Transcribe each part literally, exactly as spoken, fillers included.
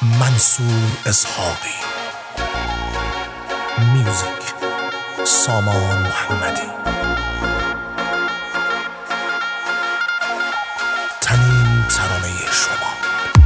منصور اسحاقی. میوزیک سامان محمدی. تنین ترانه شما.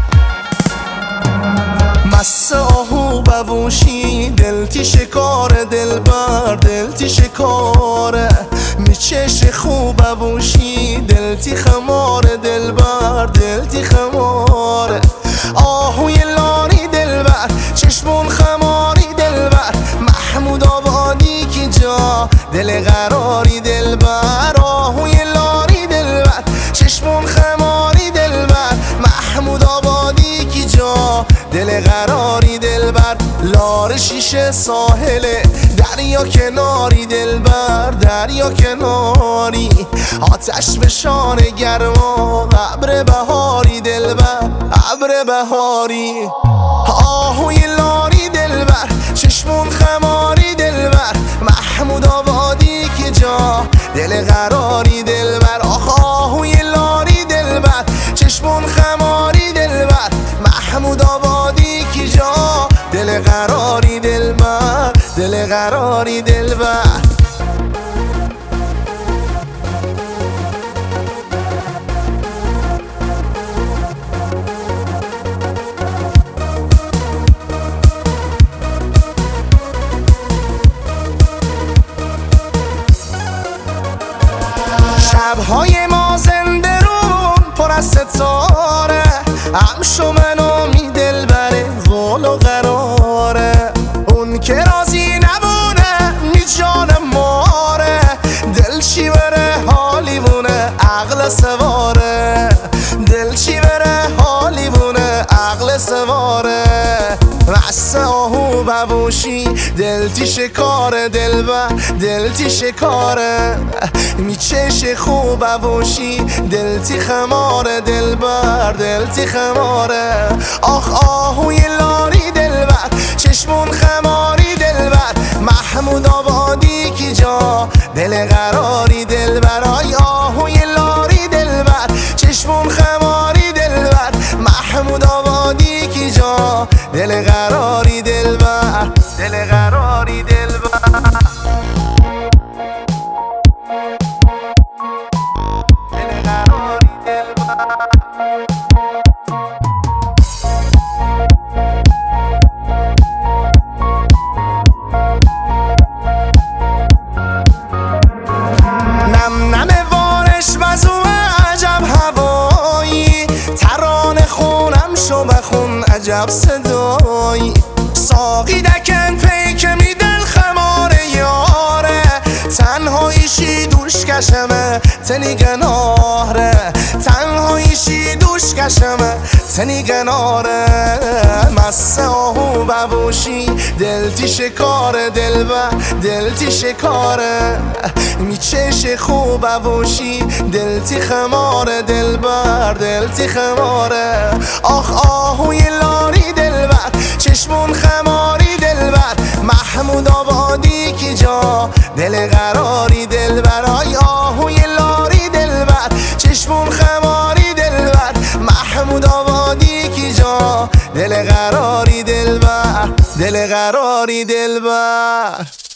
مست آهو ببوشی دلتی شکار دلبر دلتی شکاره میچش خوب ببوشی دلتی خمار دلبر دلتی خماره آهوی لاری دلبر چشمون خماری دلبر محمود آبادی کی جا دل قراری دلبر آهوی لاری دلبر چشمون خماری دلبر محمود آبادی کی جا دل قراری دلبر لار شیشه ساحله دریا کناری دلبر دریا کناری آتش به شان گرما ابر بهاری دلبر ابر بهاری آهوی لاری دلبر چشمون خماری دلبر محمود آبادی که جا دل قراری دلبر آخ آهوی لاری دلبر چشمون خماری دلبر محمود آبادی که جا دل قراری دلبر دل قراری دلبر شبهای ما زنده رون پر از ستاره همشو منو می دل بره قول و قراره اون که راضی نبونه می جان ماره دل چی بره حالی بونه عقل سواره دل چی بره حالی بونه عقل سواره مست آهو ببوشی دلتی شکار دلبر دلتی شکاره میچش خوب ببوشی دلتی خماره دلبر دلتی خماره آخ آهوی لاری دلبر چشمون خماری دلبر محمود آبادی کی جا دل قراری دلبر آی آهوی لاری دلبر چشمون خماری دلبر محمود آبادی کی جا دل قراری دلبر دل قراری دلبر دل قراری دلبر نم نم وارش وزو عجب هوایی ترانه خونم شو بخون عجب صدایی ساقی دکن پیک می دل خماره یاره تنهاییشی دوش کشمه تنی گناره تنهاییشی دوش کشمه تنی گناره مست آهو ببوشی دلتی شکار دلبر دلتی شکاره میچش خوب ببوشی دلتی خماره دلبر دلتی خماره آخ آهوی لاری دلبر چشمون خماری دلبر محمود آبادی کی جا دل قراری دلبر آی آهوی لاری دلبر چشمون خماری دلبر محمود آبادی کی جا دل قراری دلبر دل قراری دلبر